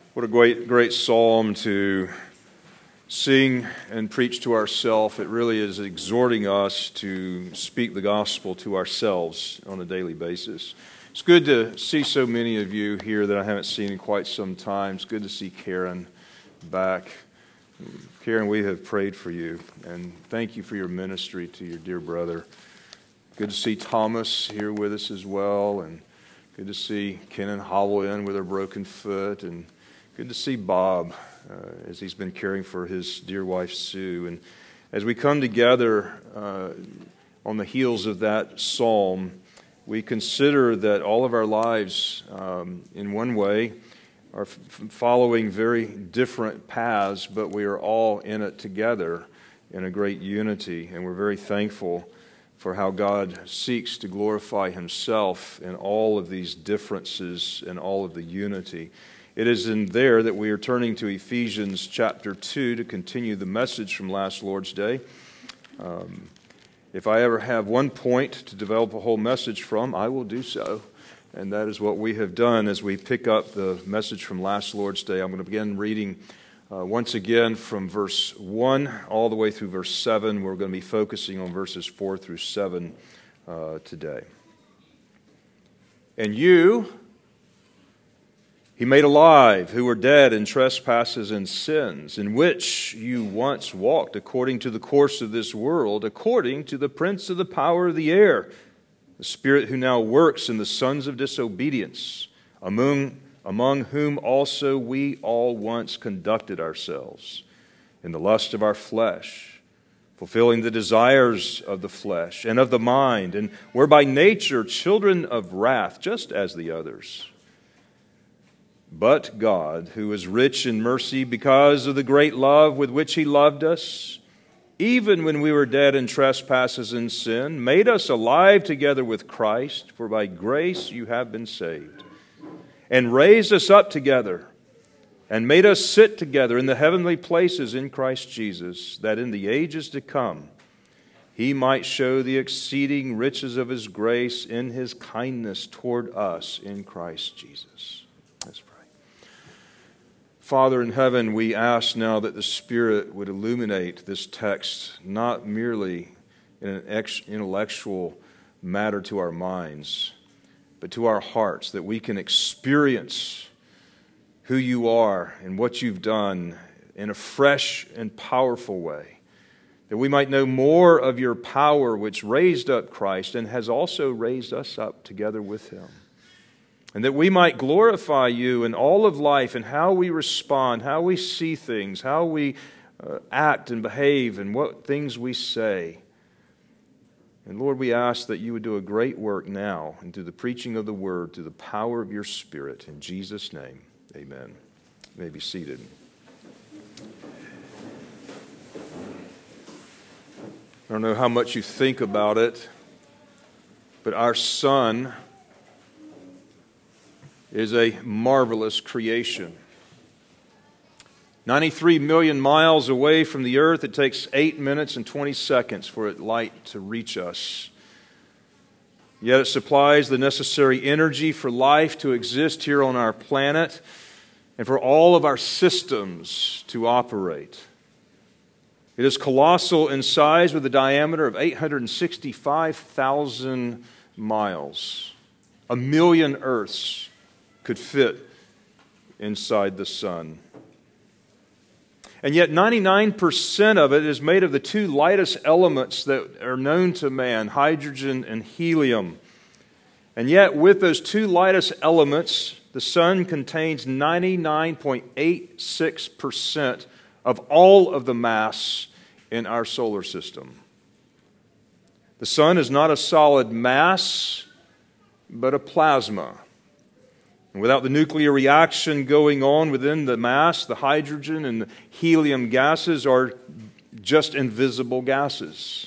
What a great psalm to sing and preach to ourselves. It really is exhorting us to speak the gospel to ourselves on a daily basis. It's good to see so many of you here that I haven't seen in quite some time. It's good to see Karen back. Karen, we have prayed for you, and thank you for your ministry to your dear brother. Good to see Thomas here with us as well, and good to see Kenan hobble in with her broken foot, and good to see Bob as he's been caring for his dear wife, Sue. And as we come together on the heels of that psalm, we consider that all of our lives, in one way, are following very different paths, but we are all in it together in a great unity. And we're very thankful for how God seeks to glorify Himself in all of these differences and all of the unity. It is in there that we are turning to Ephesians chapter 2 to continue the message from last Lord's Day. If I ever have one point to develop a whole message from, I will do so. And that is what we have done as we pick up the message from last Lord's Day. I'm going to begin reading once again from verse 1 all the way through verse 7. We're going to be focusing on verses 4 through 7 today. And you He made alive who were dead in trespasses and sins, in which you once walked according to the course of this world, according to the prince of the power of the air, the spirit who now works in the sons of disobedience, among whom also we all once conducted ourselves in the lust of our flesh, fulfilling the desires of the flesh and of the mind, and were by nature children of wrath, just as the others. But God, who is rich in mercy because of the great love with which He loved us, even when we were dead in trespasses and sin, made us alive together with Christ, for by grace you have been saved, and raised us up together, and made us sit together in the heavenly places in Christ Jesus, that in the ages to come He might show the exceeding riches of His grace in His kindness toward us in Christ Jesus. Let's pray. Father in heaven, we ask now that the Spirit would illuminate this text, not merely in an intellectual matter to our minds, but to our hearts, that we can experience who You are and what You've done in a fresh and powerful way, that we might know more of Your power which raised up Christ and has also raised us up together with Him. And that we might glorify You in all of life and how we respond, how we see things, how we act and behave, and what things we say. And Lord, we ask that You would do a great work now and through the preaching of the Word, through the power of Your Spirit. In Jesus' name, amen. You may be seated. I don't know how much you think about it, but our sun is a marvelous creation. 93 million miles away from the earth, it takes 8 minutes and 20 seconds for its light to reach us. Yet it supplies the necessary energy for life to exist here on our planet and for all of our systems to operate. It is colossal in size with a diameter of 865,000 miles. 1 million Earths could fit inside the sun. And yet 99% of it is made of the two lightest elements that are known to man, hydrogen and helium. And yet with those two lightest elements, the sun contains 99.86% of all of the mass in our solar system. The sun is not a solid mass, but a plasma. And without the nuclear reaction going on within the mass, the hydrogen and the helium gases are just invisible gases.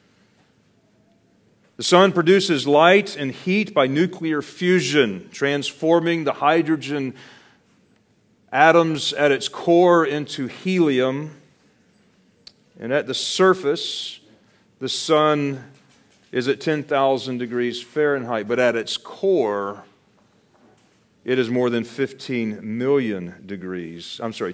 The sun produces light and heat by nuclear fusion, transforming the hydrogen atoms at its core into helium. And at the surface, the sun is at 10,000 degrees Fahrenheit, but at its core, it is more than 27 million degrees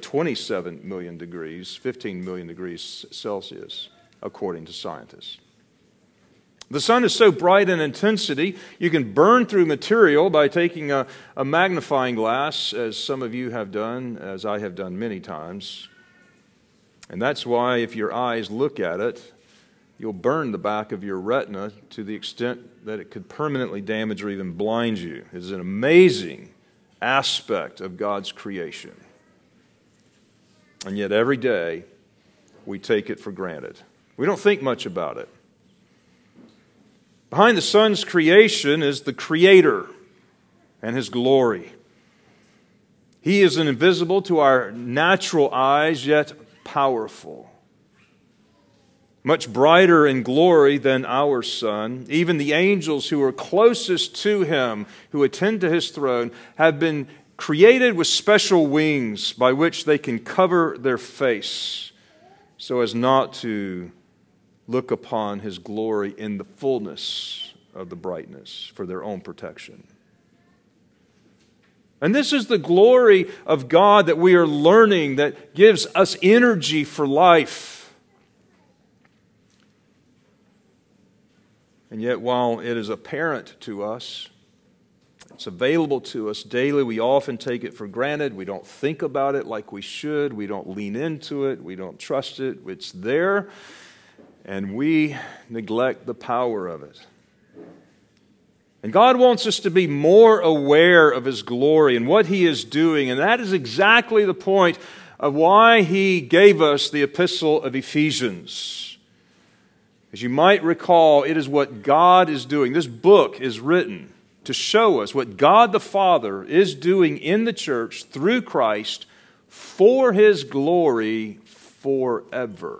Celsius, according to scientists. The sun is so bright in intensity, you can burn through material by taking a magnifying glass, as some of you have done, as I have done many times. And that's why if your eyes look at it, you'll burn the back of your retina to the extent that it could permanently damage or even blind you. It is an amazing aspect of God's creation. And yet every day, we take it for granted. We don't think much about it. Behind the sun's creation is the Creator and His glory. He is invisible to our natural eyes, yet powerful. Much brighter in glory than our sun. Even the angels who are closest to Him, who attend to His throne, have been created with special wings by which they can cover their face so as not to look upon His glory in the fullness of the brightness for their own protection. And this is the glory of God that we are learning that gives us energy for life. And yet, while it is apparent to us, it's available to us daily, we often take it for granted. We don't think about it like we should. We don't lean into it. We don't trust it. It's there, and we neglect the power of it. And God wants us to be more aware of His glory and what He is doing, and that is exactly the point of why He gave us the epistle of Ephesians. As you might recall, it is what God is doing. This book is written to show us what God the Father is doing in the church through Christ for His glory forever.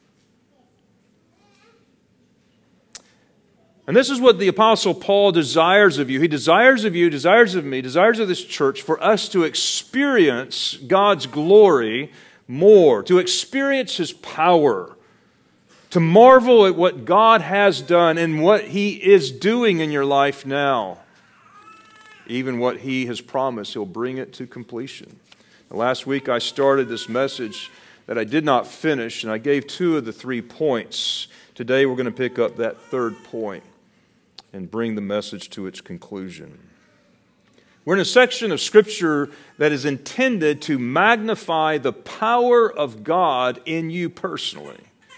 And this is what the Apostle Paul desires of you. He desires of you, desires of me, desires of this church for us to experience God's glory more, to experience His power, to marvel at what God has done and what He is doing in your life now. Even what He has promised, He'll bring it to completion. Last week I started this message that I did not finish, and I gave 2 of the 3 points. Today we're going to pick up that 3rd point and bring the message to its conclusion. We're in a section of Scripture that is intended to magnify the power of God in you personally.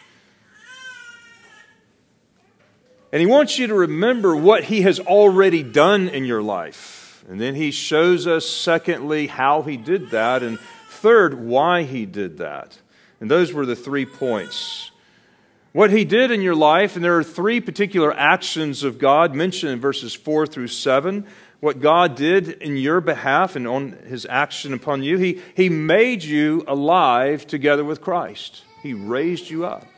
And He wants you to remember what He has already done in your life. And then He shows us, secondly, how He did that, and third, why He did that. And those were the 3 points. What He did in your life, and there are 3 particular actions of God mentioned in verses 4 through 7. What God did in your behalf and on His action upon you, He made you alive together with Christ. He raised you up.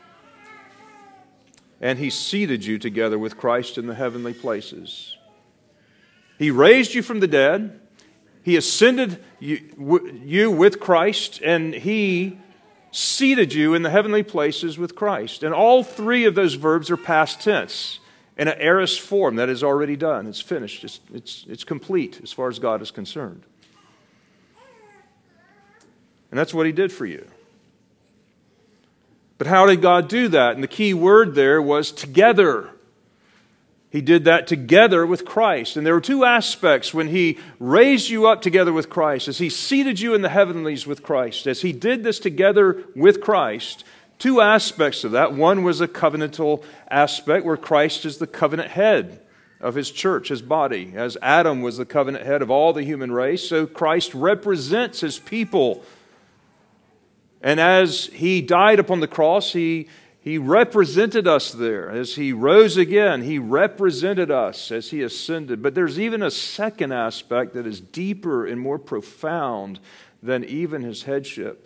And He seated you together with Christ in the heavenly places. He raised you from the dead. He ascended you with Christ, and He seated you in the heavenly places with Christ. And all 3 of those verbs are past tense in an aorist form. That is already done. It's finished. It's complete as far as God is concerned. And that's what He did for you. But how did God do that? And the key word there was together. He did that together with Christ. And there were 2 aspects when He raised you up together with Christ, as He seated you in the heavenlies with Christ, as He did this together with Christ. 2 aspects of that. One was a covenantal aspect where Christ is the covenant head of His church, His body. As Adam was the covenant head of all the human race, so Christ represents His people. And as He died upon the cross, He represented us there. As He rose again, He represented us as He ascended. But there's even a second aspect that is deeper and more profound than even His headship.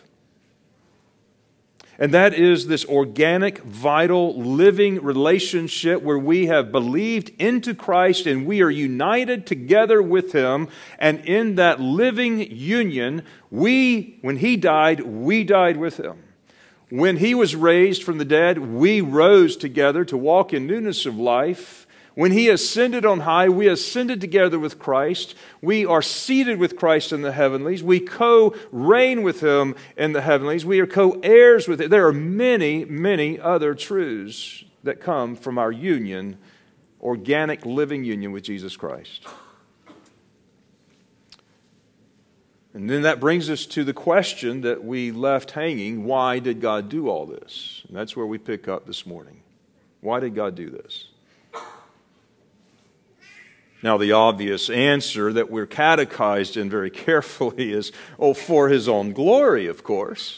And that is this organic, vital, living relationship where we have believed into Christ and we are united together with Him. And in that living union, when He died, we died with Him. When He was raised from the dead, we rose together to walk in newness of life. When He ascended on high, we ascended together with Christ. We are seated with Christ in the heavenlies. We co-reign with Him in the heavenlies. We are co-heirs with Him. There are many, many other truths that come from our union, organic living union with Jesus Christ. And then that brings us to the question that we left hanging: why did God do all this? And that's where we pick up this morning. Why did God do this? Now, the obvious answer that we're catechized in very carefully is, for His own glory, of course.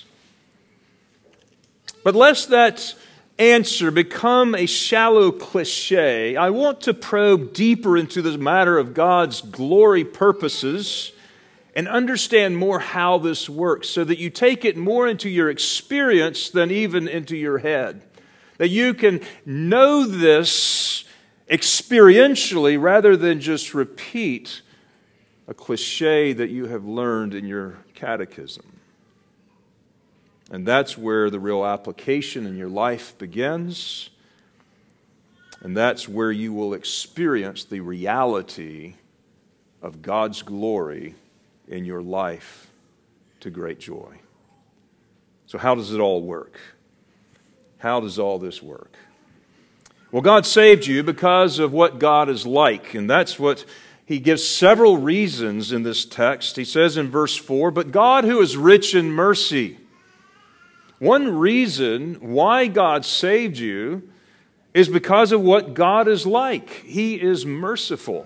But lest that answer become a shallow cliche, I want to probe deeper into this matter of God's glory purposes and understand more how this works, so that you take it more into your experience than even into your head. That you can know this experientially rather than just repeat a cliche that you have learned in your catechism. And that's where the real application in your life begins. And that's where you will experience the reality of God's glory in your life to great joy. So how does it all work? How does all this work? Well, God saved you because of what God is like, and that's what He gives several reasons in this text. He says in verse 4, "But God, who is rich in mercy." One reason why God saved you is because of what God is like. He is merciful.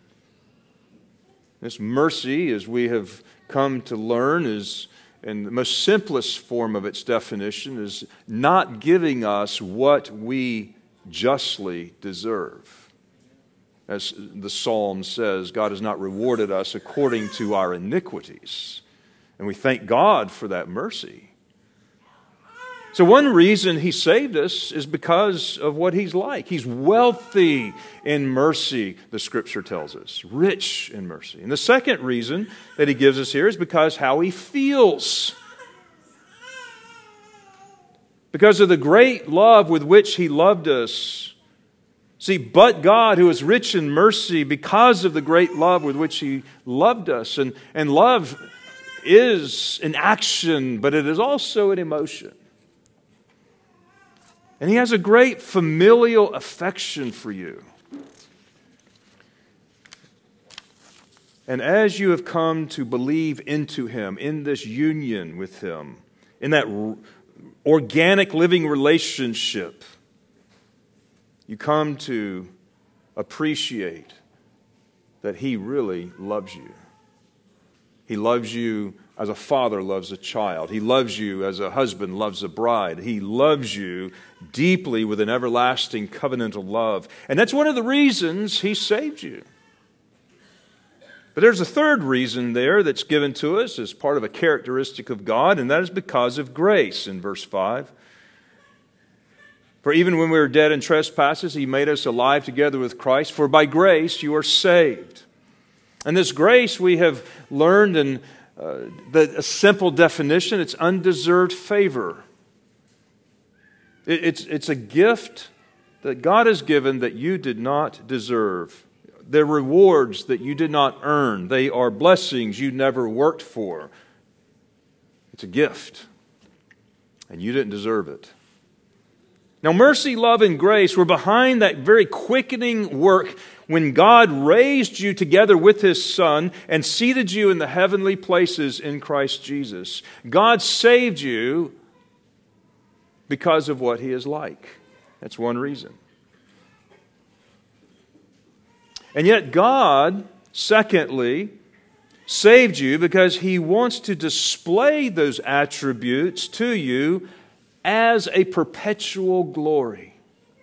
This mercy, as we have come to learn, is, in the most simplest form of its definition, is not giving us what we justly deserve. As the psalm says, God has not rewarded us according to our iniquities. And we thank God for that mercy. So one reason He saved us is because of what He's like. He's wealthy in mercy, the Scripture tells us. Rich in mercy. And the second reason that He gives us here is because how He feels. Because of the great love with which He loved us. See, but God, who is rich in mercy, because of the great love with which He loved us. And love is an action, but it is also an emotion. And He has a great familial affection for you. And as you have come to believe into Him, in this union with Him, in that organic living relationship, you come to appreciate that He really loves you. He loves you as a father loves a child. He loves you as a husband loves a bride. He loves you deeply with an everlasting covenantal love. And that's one of the reasons He saved you. But there's a third reason there that's given to us as part of a characteristic of God, and that is because of grace in verse 5. For even when we were dead in trespasses, He made us alive together with Christ. For by grace you are saved. And this grace we have learned in a simple definition: it's undeserved favor. It's a gift that God has given that you did not deserve. They're rewards that you did not earn. They are blessings you never worked for. It's a gift, and you didn't deserve it. Now, mercy, love, and grace were behind that very quickening work when God raised you together with His Son and seated you in the heavenly places in Christ Jesus. God saved you because of what He is like. That's one reason. And yet God, secondly, saved you because He wants to display those attributes to you as a perpetual glory.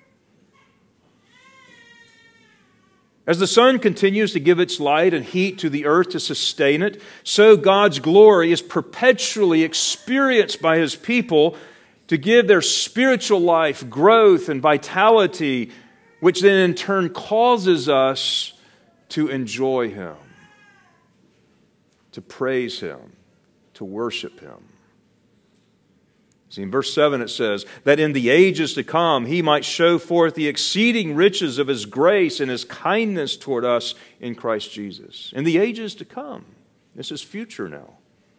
As the sun continues to give its light and heat to the earth to sustain it, so God's glory is perpetually experienced by His people to give their spiritual life growth and vitality, which then in turn causes us to enjoy Him, to praise Him, to worship Him. See, in verse 7 it says, that in the ages to come He might show forth the exceeding riches of His grace and His kindness toward us in Christ Jesus. In the ages to come. This is future now.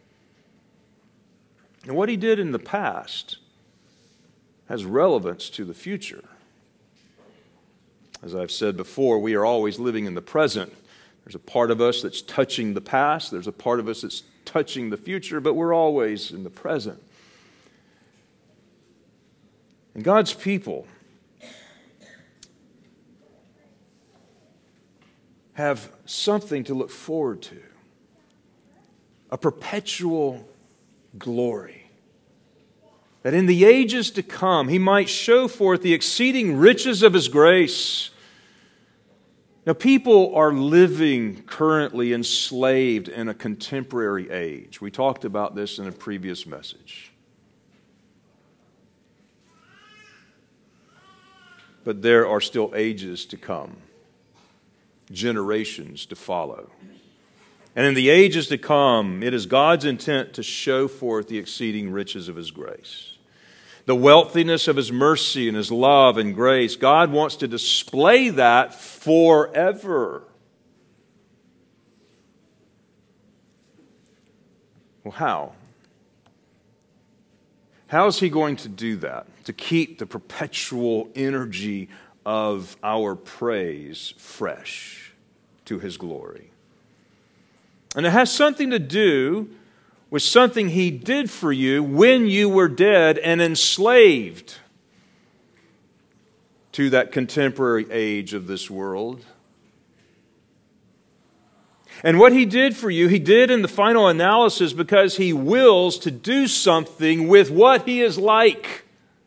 And what He did in the past has relevance to the future. As I've said before, we are always living in the present. There's a part of us that's touching the past. There's a part of us that's touching the future, but we're always in the present. And God's people have something to look forward to. A perpetual glory. That in the ages to come, He might show forth the exceeding riches of His grace. Now, people are living currently enslaved in a contemporary age. We talked about this in a previous message. But there are still ages to come, generations to follow. And in the ages to come, it is God's intent to show forth the exceeding riches of His grace. The wealthiness of His mercy and His love and grace. God wants to display that forever. Well, how? How is He going to do that? To keep the perpetual energy of our praise fresh to His glory. And it has something to do with something He did for you when you were dead and enslaved to that contemporary age of this world. And what He did for you, He did in the final analysis because He wills to do something with what He is like.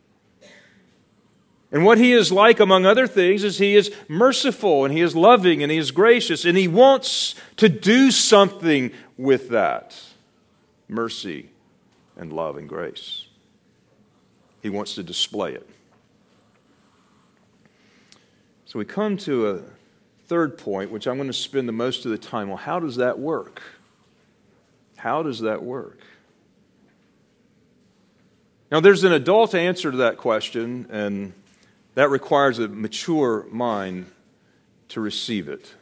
And what He is like, among other things, is He is merciful and He is loving and He is gracious. And He wants to do something with that mercy and love and grace. He wants to display it. So we come to a third point, which I'm going to spend the most of the time on. How does that work? How does that work? Now, there's an adult answer to that question, and that requires a mature mind to receive it.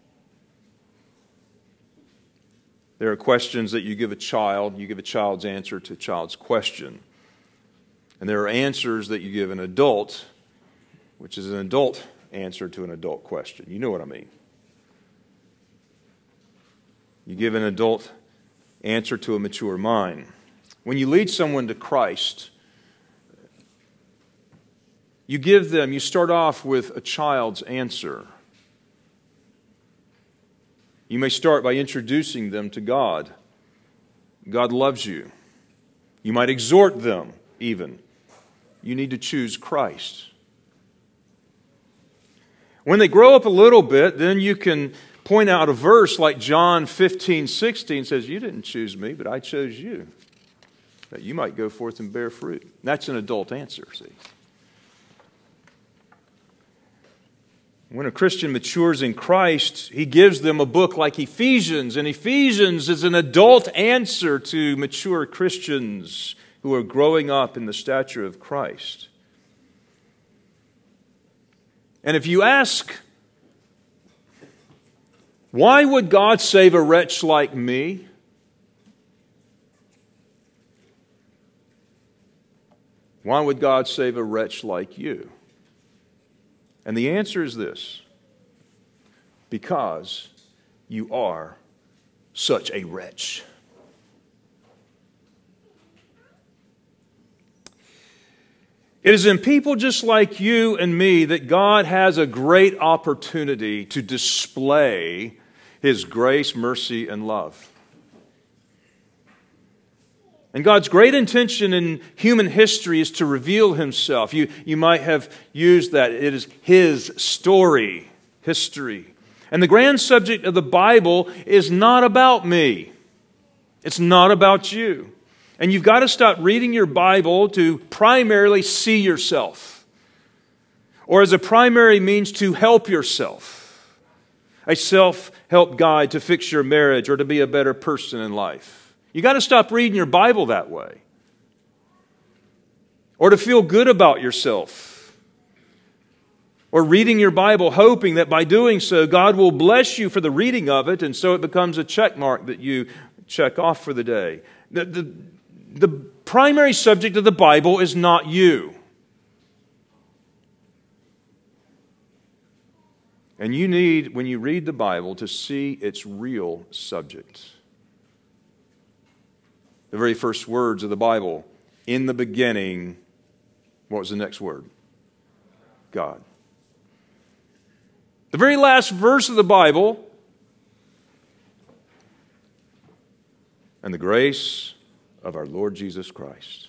There are questions that you give a child's answer to a child's question. And there are answers that you give an adult, which is an adult answer to an adult question. You know what I mean. You give an adult answer to a mature mind. When you lead someone to Christ, you start off with a child's answer. You may start by introducing them to God. God loves you. You might exhort them even. You need to choose Christ. When they grow up a little bit, then you can point out a verse like John 15:16 says, "You didn't choose me, but I chose you, that you might go forth and bear fruit." That's an adult answer, see. When a Christian matures in Christ, he gives them a book like Ephesians, and Ephesians is an adult answer to mature Christians who are growing up in the stature of Christ. And if you ask, why would God save a wretch like me? Why would God save a wretch like you? And the answer is this: because you are such a wretch. It is in people just like you and me that God has a great opportunity to display His grace, mercy, and love. And God's great intention in human history is to reveal Himself. You might have used that. It is His story, history. And the grand subject of the Bible is not about me. It's not about you. And you've got to stop reading your Bible to primarily see yourself, or as a primary means to help yourself, a self-help guide to fix your marriage or to be a better person in life. You've got to stop reading your Bible that way. or to feel good about yourself, or reading your Bible hoping that by doing so God will bless you for the reading of it, and so it becomes a check mark that you check off for the day. The primary subject of the Bible is not you. And you need, when you read the Bible, to see its real subject. The very first words of the Bible, in the beginning, what was the next word? God. The very last verse of the Bible, and the grace of our Lord Jesus Christ.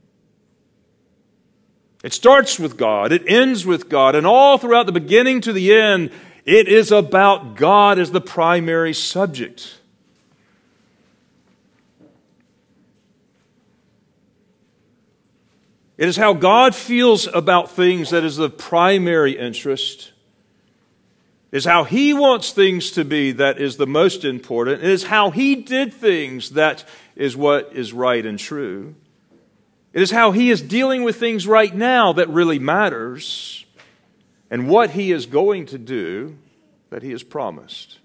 It starts with God, it ends with God, and all throughout the beginning to the end, it is about God as the primary subject. It is how God feels about things that is the primary interest. It is how He wants things to be that is the most important. It is how He did things that is what is right and true. It is how He is dealing with things right now that really matters, and what He is going to do that He has promised.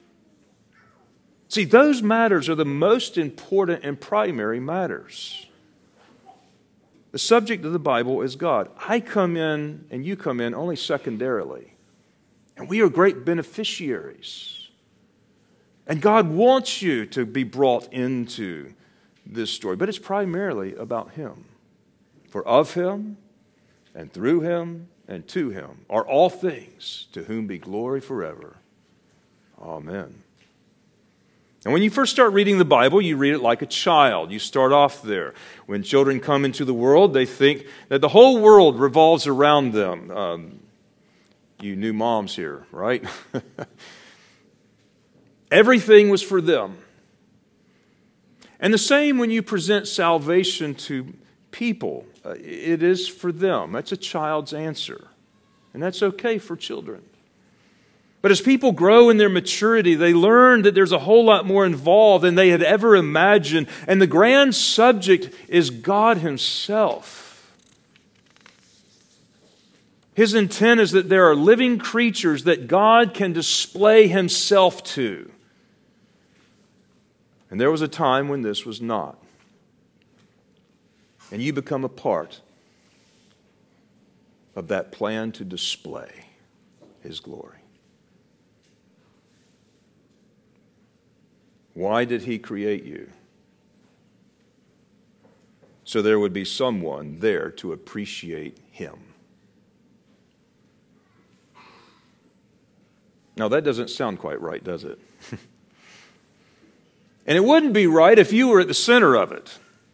See, those matters are the most important and primary matters. The subject of the Bible is God. I come in and you come in only secondarily. And we are great beneficiaries. And God wants you to be brought into this story. But it's primarily about Him. For of Him, and through Him, and to Him are all things, to whom be glory forever. Amen. And when you first start reading the Bible, you read it like a child. You start off there. When children come into the world, they think that the whole world revolves around them. You new moms here, right? Everything was for them. And the same when you present salvation to people. It is for them. That's a child's answer. And that's okay for children. But as people grow in their maturity, they learn that there's a whole lot more involved than they had ever imagined. And the grand subject is God Himself. His intent is that there are living creatures that God can display Himself to. And there was a time when this was not. And you become a part of that plan to display His glory. Why did He create you? So there would be someone there to appreciate Him. Now that doesn't sound quite right, does it? And it wouldn't be right if you were at the center of it.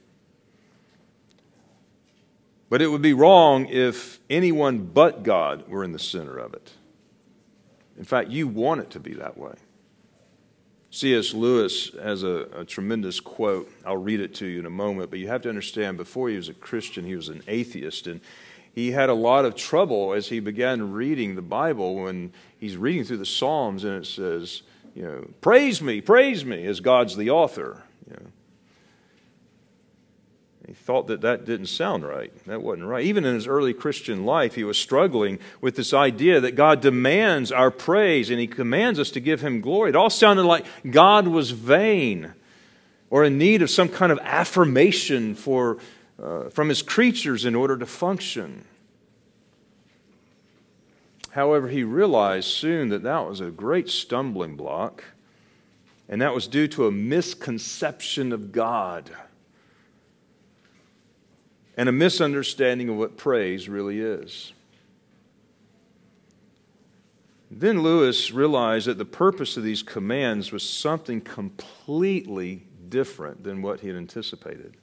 But it would be wrong if anyone but God were in the center of it. In fact, you want it to be that way. C.S. Lewis has a tremendous quote. I'll read it to you in a moment, but you have to understand, before he was a Christian, he was an atheist, and he had a lot of trouble as he began reading the Bible when he's reading through the Psalms, and it says, praise me, as God's the author. He thought that didn't sound right. That wasn't right. Even in his early Christian life, he was struggling with this idea that God demands our praise and He commands us to give Him glory. It all sounded like God was vain or in need of some kind of affirmation from His creatures in order to function. However, he realized soon that was a great stumbling block, and that was due to a misconception of God and a misunderstanding of what praise really is. Then Lewis realized that the purpose of these commands was something completely different than what he had anticipated.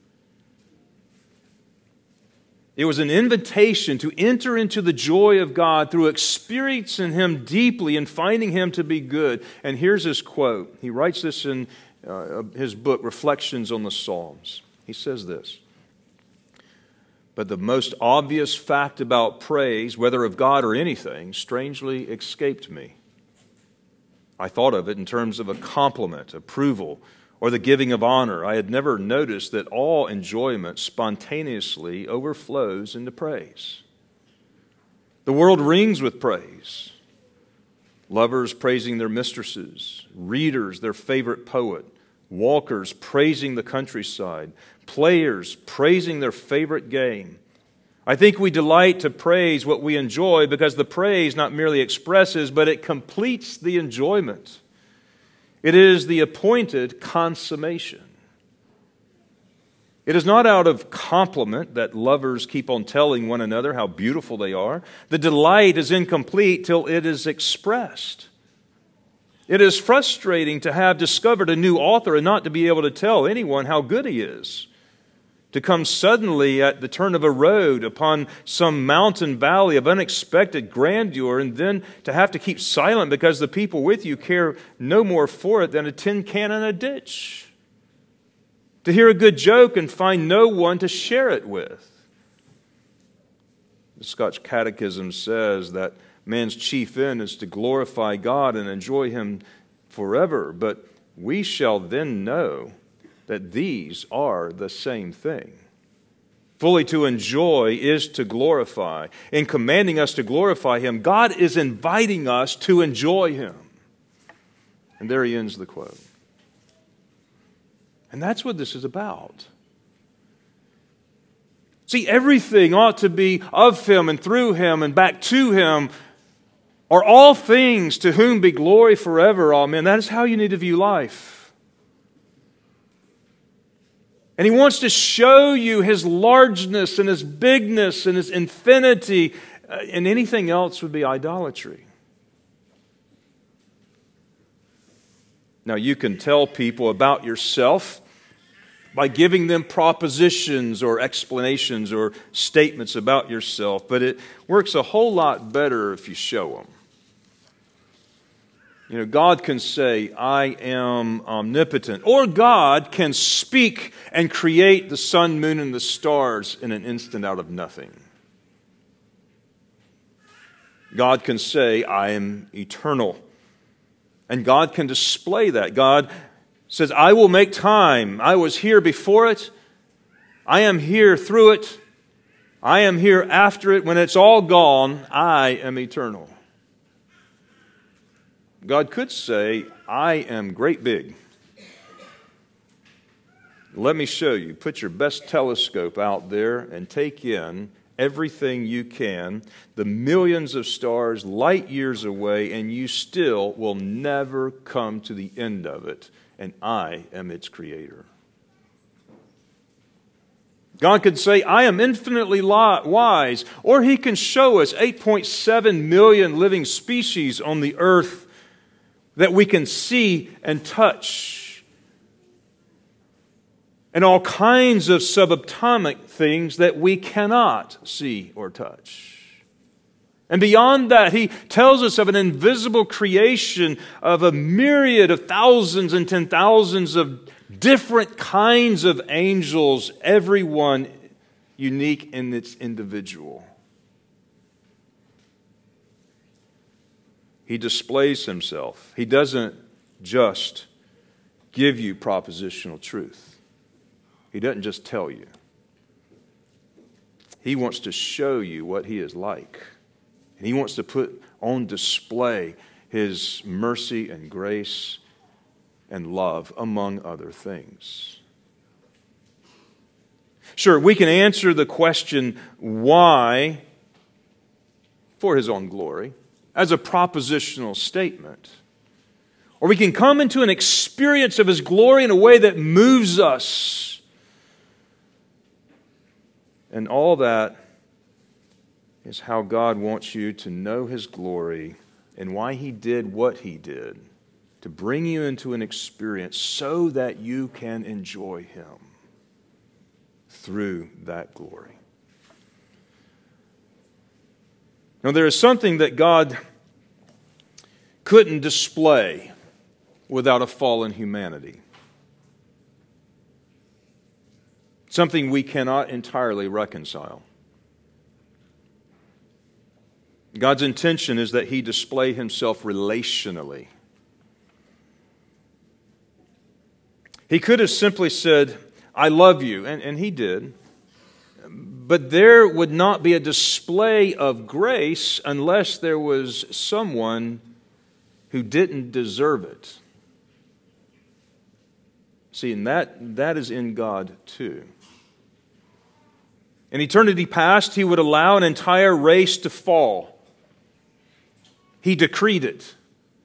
It was an invitation to enter into the joy of God through experiencing Him deeply and finding Him to be good. And here's his quote. He writes this in his book, Reflections on the Psalms. He says this: "But the most obvious fact about praise, whether of God or anything, strangely escaped me. I thought of it in terms of a compliment, approval, or the giving of honor. I had never noticed that all enjoyment spontaneously overflows into praise. The world rings with praise. Lovers praising their mistresses, readers their favorite poet, walkers praising the countryside, players praising their favorite game. I think we delight to praise what we enjoy because the praise not merely expresses, but it completes the enjoyment. It is the appointed consummation. It is not out of compliment that lovers keep on telling one another how beautiful they are. The delight is incomplete till it is expressed. It is frustrating to have discovered a new author and not to be able to tell anyone how good he is. To come suddenly at the turn of a road upon some mountain valley of unexpected grandeur and then to have to keep silent because the people with you care no more for it than a tin can in a ditch. To hear a good joke and find no one to share it with. The Scotch Catechism says that man's chief end is to glorify God and enjoy Him forever, but we shall then know that these are the same thing. Fully to enjoy is to glorify. In commanding us to glorify Him, God is inviting us to enjoy Him. And there he ends the quote. And that's what this is about. See, everything ought to be of Him and through Him and back to Him, are all things to whom be glory forever. Amen. That is how you need to view life. And He wants to show you His largeness and His bigness and His infinity, and anything else would be idolatry. Now, you can tell people about yourself by giving them propositions or explanations or statements about yourself, but it works a whole lot better if you show them. You know, God can say, I am omnipotent. Or God can speak and create the sun, moon, and the stars in an instant out of nothing. God can say, I am eternal. And God can display that. God says, I will make time. I was here before it. I am here through it. I am here after it. When it's all gone, I am eternal. God could say, I am great big. Let me show you. Put your best telescope out there and take in everything you can, the millions of stars light years away, and you still will never come to the end of it. And I am its creator. God could say, I am infinitely wise. Or He can show us 8.7 million living species on the earth that we can see and touch. And all kinds of subatomic things that we cannot see or touch. And beyond that, He tells us of an invisible creation of a myriad of thousands and 10,000s of different kinds of angels, every one unique in its individual. He displays Himself. He doesn't just give you propositional truth. He doesn't just tell you. He wants to show you what He is like. And He wants to put on display His mercy and grace and love, among other things. Sure, we can answer the question, why, for His own glory, as a propositional statement. Or we can come into an experience of His glory in a way that moves us. And all that is how God wants you to know His glory and why He did what He did, to bring you into an experience so that you can enjoy Him through that glory. Now, there is something that God couldn't display without a fallen humanity. Something we cannot entirely reconcile. God's intention is that He display Himself relationally. He could have simply said, I love you, and he did. But there would not be a display of grace unless there was someone who didn't deserve it. See, and that is in God too. In eternity past, He would allow an entire race to fall. He decreed it.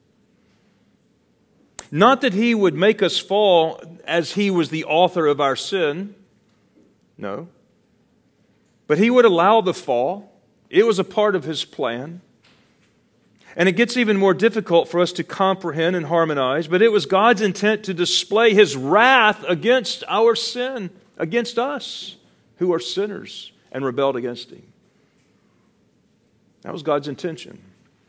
Not that He would make us fall as He was the author of our sin. No. But He would allow the fall. It was a part of His plan. And it gets even more difficult for us to comprehend and harmonize, but it was God's intent to display His wrath against our sin, against us who are sinners and rebelled against Him. That was God's intention.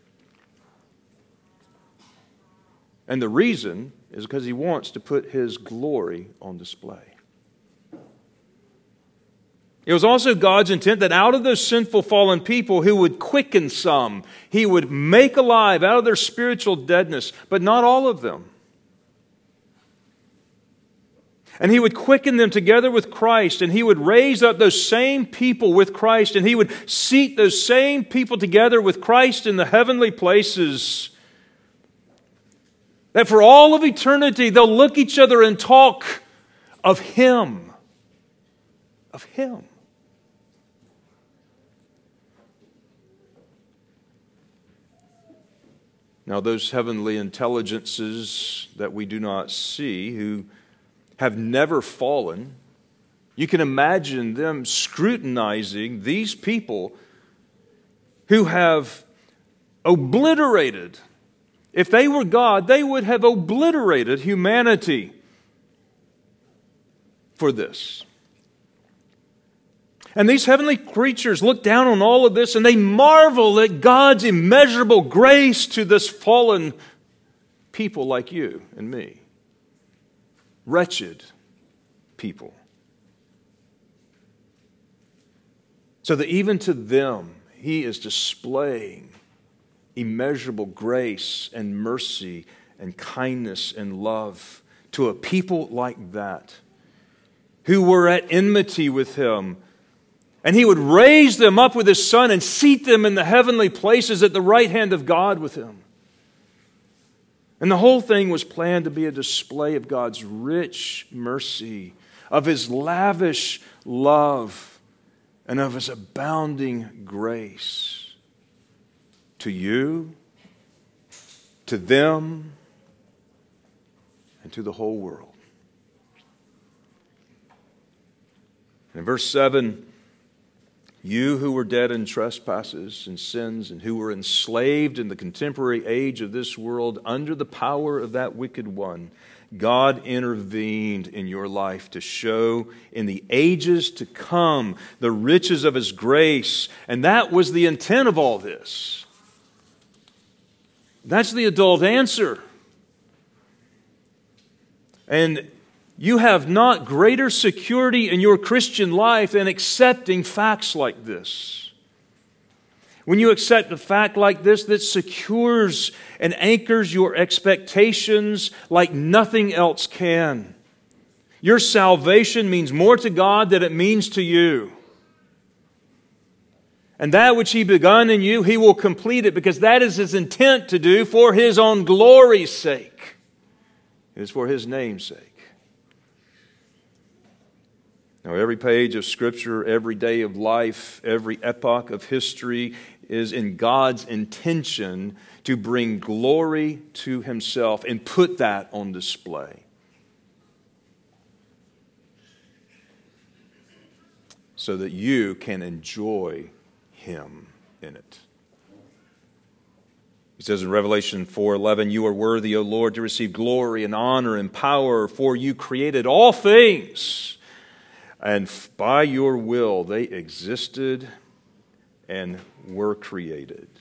And the reason is because He wants to put His glory on display. It was also God's intent that out of those sinful fallen people who would quicken some, He would make alive out of their spiritual deadness, but not all of them. And He would quicken them together with Christ, and He would raise up those same people with Christ, and He would seat those same people together with Christ in the heavenly places. That for all of eternity, they'll look each other and talk of Him. Of Him. Now, those heavenly intelligences that we do not see, who have never fallen, you can imagine them scrutinizing these people who have obliterated. If they were God, they would have obliterated humanity for this. And these heavenly creatures look down on all of this and they marvel at God's immeasurable grace to this fallen people like you and me. Wretched people. So that even to them, He is displaying immeasurable grace and mercy and kindness and love to a people like that, who were at enmity with Him. And He would raise them up with His Son and seat them in the heavenly places at the right hand of God with Him. And the whole thing was planned to be a display of God's rich mercy, of His lavish love, and of His abounding grace to you, to them, and to the whole world. In verse 7, you who were dead in trespasses and sins and who were enslaved in the contemporary age of this world under the power of that wicked one, God intervened in your life to show in the ages to come the riches of His grace. And that was the intent of all this. That's the adult answer. And you have not greater security in your Christian life than accepting facts like this. When you accept a fact like this that secures and anchors your expectations like nothing else can, your salvation means more to God than it means to you. And that which He begun in you, He will complete it, because that is His intent to do for His own glory's sake. It is for His name's sake. Now, every page of Scripture, every day of life, every epoch of history is in God's intention to bring glory to Himself and put that on display. So that you can enjoy Him in it. He says in Revelation 4:11, you are worthy, O Lord, to receive glory and honor and power, for you created all things. And by your will they existed and were created.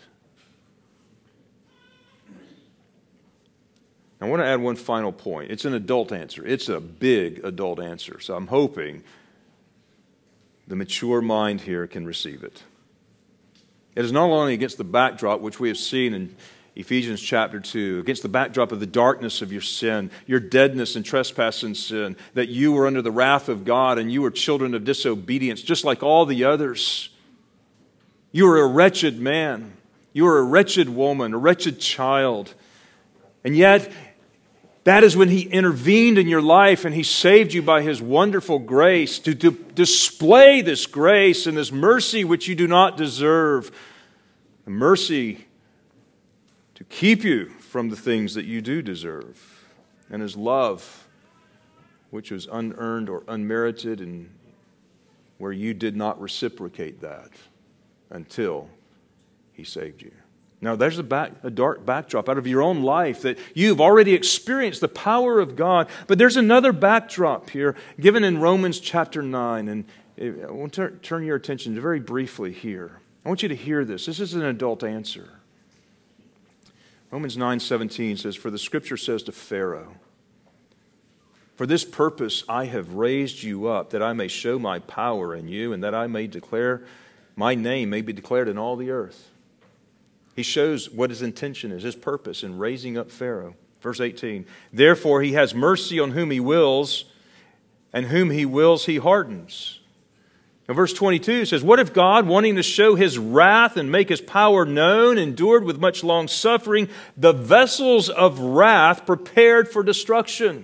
I want to add one final point. It's an adult answer. It's a big adult answer. So I'm hoping the mature mind here can receive it. It is not only against the backdrop which we have seen in Ephesians chapter 2, against the backdrop of the darkness of your sin, your deadness and trespass and sin, that you were under the wrath of God and you were children of disobedience, just like all the others. You were a wretched man. You were a wretched woman, a wretched child. And yet, that is when He intervened in your life and He saved you by His wonderful grace to display this grace and this mercy which you do not deserve. A mercy to keep you from the things that you do deserve. And His love, which was unearned or unmerited, and where you did not reciprocate that until He saved you. Now, there's a dark backdrop out of your own life that you've already experienced the power of God. But there's another backdrop here given in Romans chapter 9. And I want to turn your attention very briefly here. I want you to hear this. This is an adult answer. Romans 9:17 says, "For the Scripture says to Pharaoh, for this purpose I have raised you up, that I may show my power in you, and that I may declare, my name may be declared in all the earth." He shows what His intention is, His purpose in raising up Pharaoh. Verse 18, "Therefore He has mercy on whom He wills, and whom He wills He hardens." Now verse 22 says, "What if God, wanting to show His wrath and make His power known, endured with much long suffering the vessels of wrath prepared for destruction?"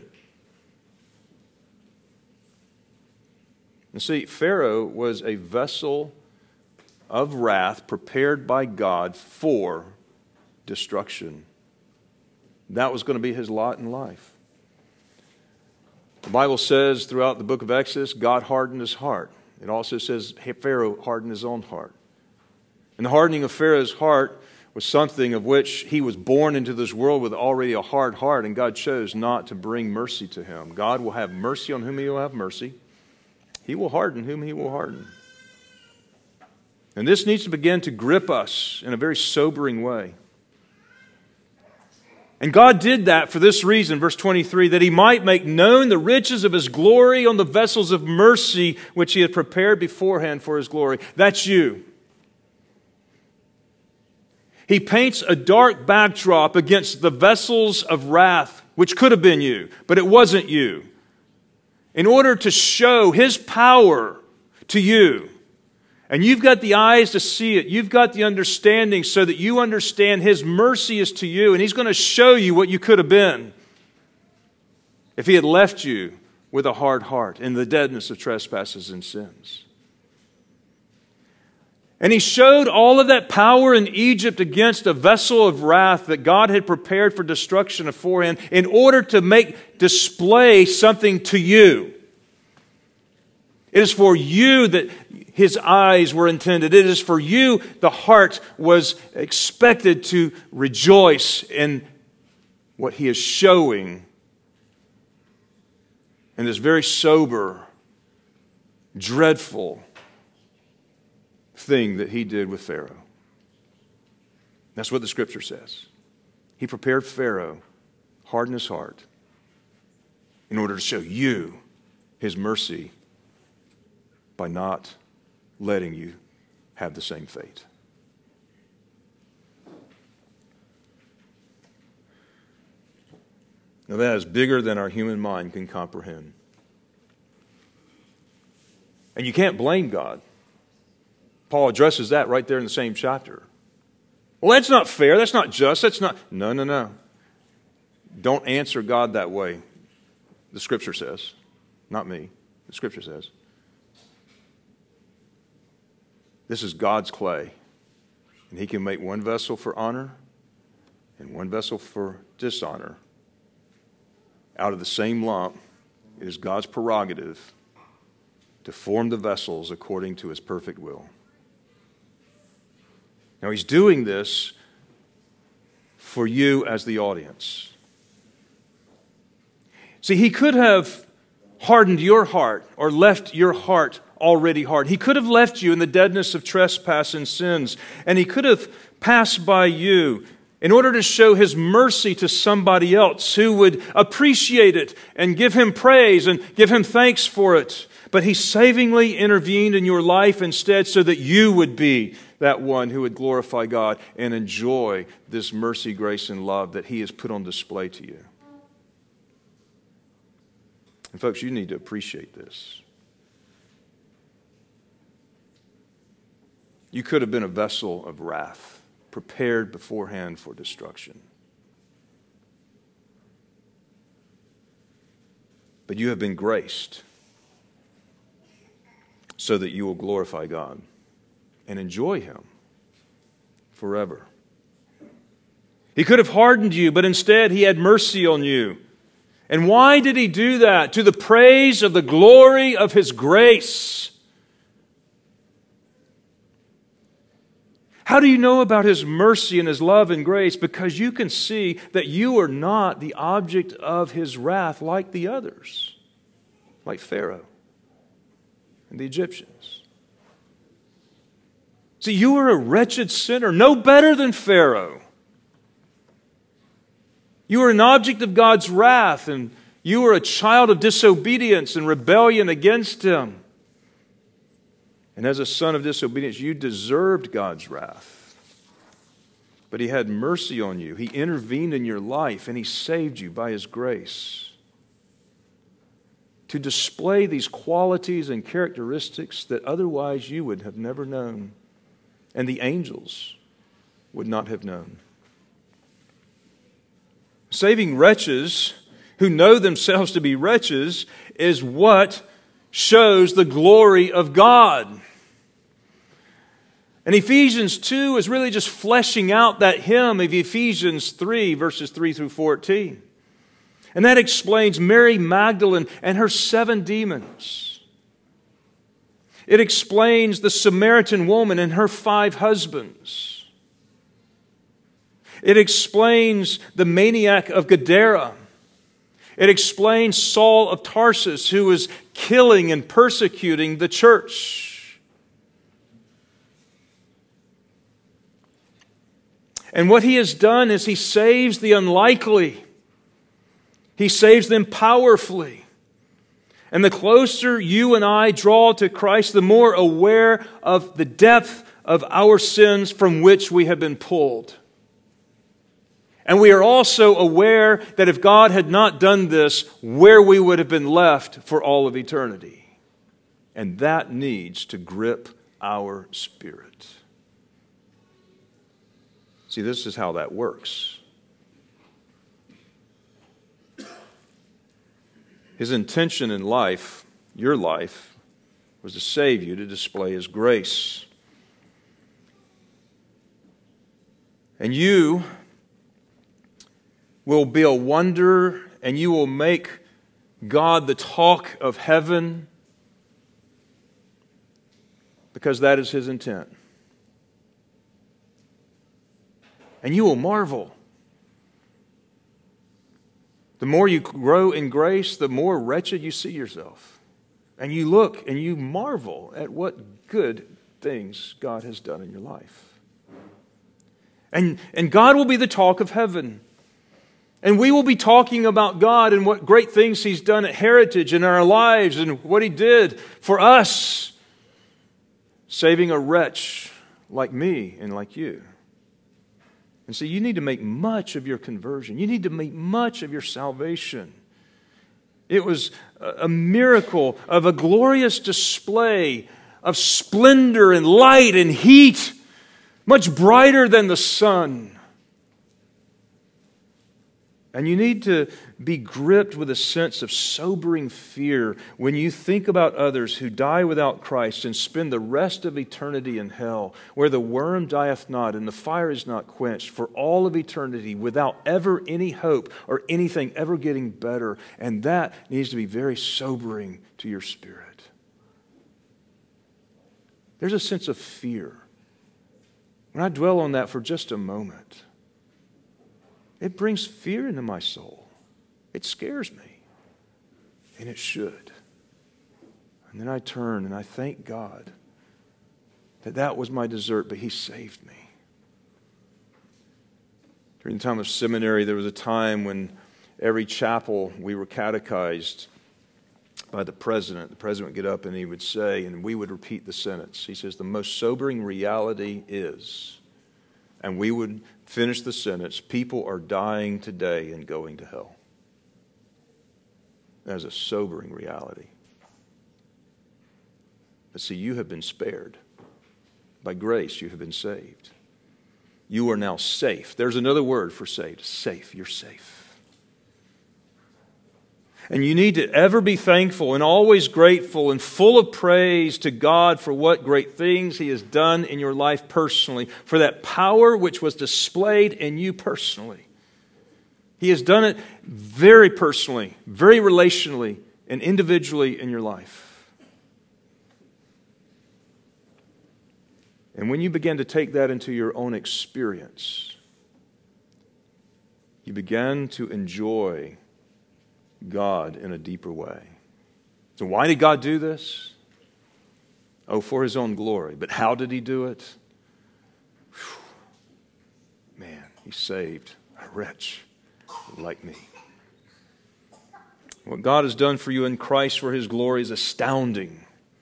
And see, Pharaoh was a vessel of wrath prepared by God for destruction. That was going to be his lot in life. The Bible says throughout the book of Exodus, God hardened his heart. It also says Pharaoh hardened his own heart. And the hardening of Pharaoh's heart was something of which he was born into this world with already a hard heart, and God chose not to bring mercy to him. God will have mercy on whom He will have mercy. He will harden whom He will harden. And this needs to begin to grip us in a very sobering way. And God did that for this reason, verse 23, that He might make known the riches of His glory on the vessels of mercy which He had prepared beforehand for His glory. That's you. He paints a dark backdrop against the vessels of wrath, which could have been you, but it wasn't you, in order to show His power to you. And you've got the eyes to see it. You've got the understanding so that you understand His mercy is to you. And He's going to show you what you could have been if He had left you with a hard heart in the deadness of trespasses and sins. And He showed all of that power in Egypt against a vessel of wrath that God had prepared for destruction beforehand in order to display something to you. It is for you that His eyes were intended. It is for you the heart was expected to rejoice in what He is showing in this very sober, dreadful thing that He did with Pharaoh. That's what the Scripture says. He prepared Pharaoh, hardened his heart, in order to show you His mercy by not letting you have the same fate. Now that is bigger than our human mind can comprehend. And you can't blame God. Paul addresses that right there in the same chapter. Well, that's not fair. That's not just. That's not. No. Don't answer God that way. The Scripture says. Not me. The Scripture says. This is God's clay. And He can make one vessel for honor and one vessel for dishonor. Out of the same lump, it is God's prerogative to form the vessels according to His perfect will. Now He's doing this for you as the audience. See, He could have hardened your heart or left your heart already hard. He could have left you in the deadness of trespass and sins, and He could have passed by you in order to show His mercy to somebody else who would appreciate it and give Him praise and give Him thanks for it. But He savingly intervened in your life instead so that you would be that one who would glorify God and enjoy this mercy, grace, and love that He has put on display to you. And folks, you need to appreciate this. You could have been a vessel of wrath, prepared beforehand for destruction. But you have been graced so that you will glorify God and enjoy Him forever. He could have hardened you, but instead He had mercy on you. And why did He do that? To the praise of the glory of His grace. How do you know about His mercy and His love and grace? Because you can see that you are not the object of His wrath like the others, like Pharaoh and the Egyptians. See, you are a wretched sinner, no better than Pharaoh. You are an object of God's wrath, and you are a child of disobedience and rebellion against Him. And as a son of disobedience, you deserved God's wrath. But He had mercy on you. He intervened in your life, and He saved you by His grace. To display these qualities and characteristics that otherwise you would have never known, and the angels would not have known. Saving wretches who know themselves to be wretches is what shows the glory of God. And Ephesians 2 is really just fleshing out that hymn of Ephesians 3, verses 3 through 14. And that explains Mary Magdalene and her 7 demons. It explains the Samaritan woman and her 5 husbands. It explains the maniac of Gadara. It explains Saul of Tarsus, who was killing and persecuting the church. And what He has done is He saves the unlikely. He saves them powerfully. And the closer you and I draw to Christ, the more aware of the depth of our sins from which we have been pulled. And we are also aware that if God had not done this, where we would have been left for all of eternity. And that needs to grip our spirit. See, this is how that works. His intention in life, your life, was to save you, to display His grace. And you will be a wonder, and you will make God the talk of heaven, because that is His intent. And you will marvel. The more you grow in grace, the more wretched you see yourself. And you look and you marvel at what good things God has done in your life. And God will be the talk of heaven. And we will be talking about God and what great things He's done at Heritage in our lives and what He did for us, saving a wretch like me and like you. And so you need to make much of your conversion. You need to make much of your salvation. It was a miracle of a glorious display of splendor and light and heat, much brighter than the sun. And you need to be gripped with a sense of sobering fear when you think about others who die without Christ and spend the rest of eternity in hell, where the worm dieth not and the fire is not quenched, for all of eternity without ever any hope or anything ever getting better. And that needs to be very sobering to your spirit. There's a sense of fear. When I dwell on that for just a moment, it brings fear into my soul. It scares me. And it should. And then I turn and I thank God that that was my desert, but He saved me. During the time of seminary, there was a time when every chapel we were catechized by the president. The president would get up and he would say, and we would repeat the sentence. He says, the most sobering reality is, and we would finish the sentence, people are dying today and going to hell. That is a sobering reality. But see, you have been spared. By grace, you have been saved. You are now safe. There's another word for saved. Safe. You're safe. And you need to ever be thankful and always grateful and full of praise to God for what great things He has done in your life personally, for that power which was displayed in you personally. He has done it very personally, very relationally, and individually in your life. And when you begin to take that into your own experience, you begin to enjoy God in a deeper way. So why did God do this? Oh, for His own glory. But how did He do it? Whew. Man, He saved a wretch like me. What God has done for you in Christ for His glory is astounding.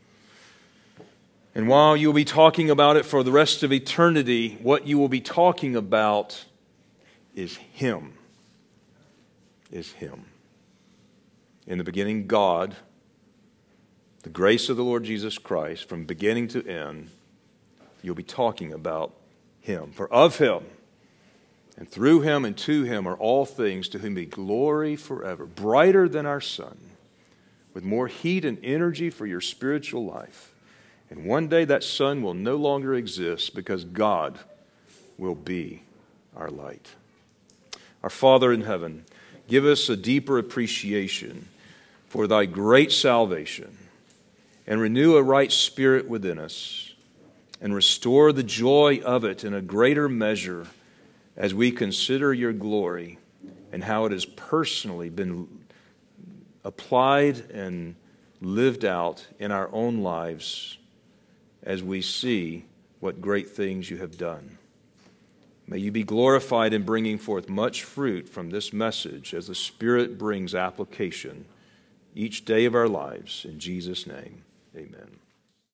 And while you'll be talking about it for the rest of eternity, what you will be talking about is Him. Is Him. In the beginning, God, the grace of the Lord Jesus Christ, from beginning to end, you'll be talking about Him. For of Him, and through Him and to Him are all things, to whom be glory forever, brighter than our sun, with more heat and energy for your spiritual life. And one day that sun will no longer exist because God will be our light. Our Father in heaven, give us a deeper appreciation for Thy great salvation, and renew a right spirit within us, and restore the joy of it in a greater measure as we consider Your glory and how it has personally been applied and lived out in our own lives as we see what great things You have done. May You be glorified in bringing forth much fruit from this message as the Spirit brings application each day of our lives. In Jesus' name, amen.